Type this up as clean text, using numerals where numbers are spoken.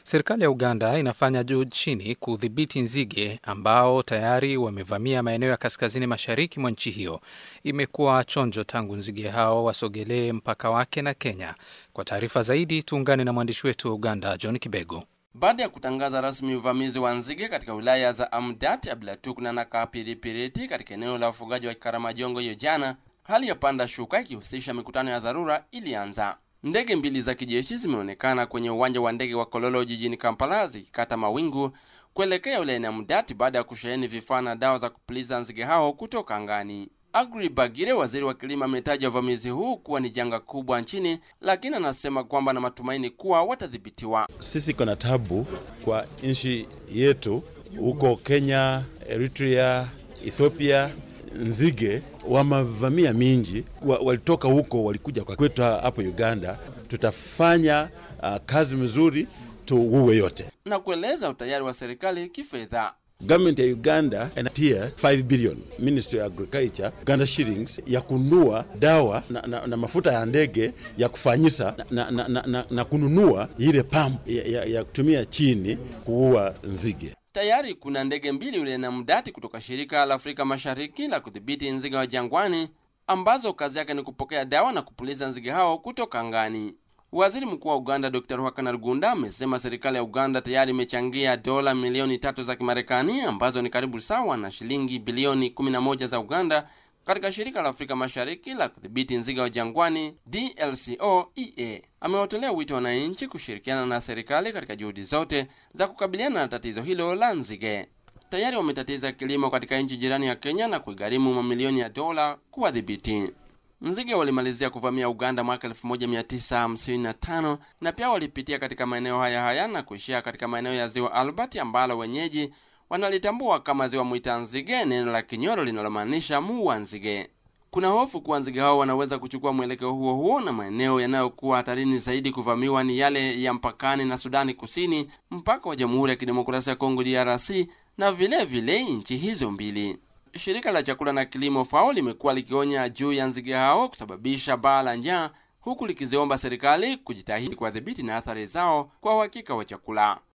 Serikali ya Uganda inafanya juu chini kudhibiti nzige ambao tayari wamevamia maeneo ya kaskazini mashariki mwa nchi hiyo. Imekuwa chonjo tangu nzige hao wasogelee mpaka wake na Kenya. Kwa taarifa zaidi tuungane na mwandishi wetu wa Uganda John Kibego. Baada ya kutangaza rasmi uvamizi wa nzige katika wilaya za Amdat, Ablatuk na Nakapiripiriti katika eneo la ufugaji wa Karamajongo hiyo jana, hali ya panda shuka ikihusisha mikutano ya dharura ilianza. Ndege mbili za kijeshi zimeonekana kwenye uwanja wa ndege wa Kololo jijini Kampala zikikata mawingu kuelekea wilayani Amdat baada ya kusheheni vifaa na dawa za kupuliza nzige hao kutoka angani. Agri Bagire, waziri wa kilimo, ametaja uvamizi huu kuwa ni janga kubwa nchini, lakini anasema kwamba na matumaini kuwa watadhibitiwa. Sisi kuna tabu kwa nchi yetu huko Kenya, Eritrea, Ethiopia. Nzige wamavamia mingi, walitoka huko walikuja kwa kwetu hapo Uganda. Tutafanya kazi mzuri tuuwe yote, na kueleza utayari wa serikali kifedha. Government ya Uganda inatia 5 billion Ministry of Agriculture Uganda shillings ya kununua dawa na mafuta ya ndege ya kufanyisa na kununua ile pump ya kutumia chini kuua nzige. Tayari kuna ndege mbili wilayani Amdat kutoka shirika la Afrika Mashariki la kudhibiti nzige wa jangwani ambazo kazi yake ni kupokea dawa na kupuliza nzige hao kutoka angani. Waziri Mkuu wa Uganda Dr. Ruhakana Rugunda amesema serikali ya Uganda tayari imechangia dola milioni 3 za Kimarekani ambazo ni karibu sawa na shilingi bilioni 11 za Uganda katika shirika la Afrika Mashariki la kudhibiti nzige wa jangwani DLCOEA. Amewatolea wito wananchi kushirikiana na serikali katika juhudi zote za kukabiliana na tatizo hilo la nzige. Tayari wametatiza kilimo katika nchi jirani ya Kenya na kuigharimu mamilioni ya dola kuwadhibiti. Nzige walimalizia kuvamia Uganda mwaka 1955 na pia walipitia katika maeneo haya na kuishia katika maeneo ya Ziwa Albert ambalo wenyeji wanalitambua kama Ziwa Mwitanzige, neno la Kinyoro linalomaanisha muua nzige. Kuna hofu kuwa nzige hao wanaweza kuchukua mwelekeo huo na maeneo yanayokuwa hatarini zaidi kuvamiwa ni yale ya mpakani na Sudani Kusini, mpaka wa Jamhuri ya Kidemokrasia ya Kongo DRC na vile nchi hizo mbili. Shirika la chakula na kilimo FAO limekuwa likionya juu ya nzige hao kusababisha baa la njaa, huku likiziomba serikali kujitahidi kuwadhibiti na athari zao kwa uhakika wa chakula.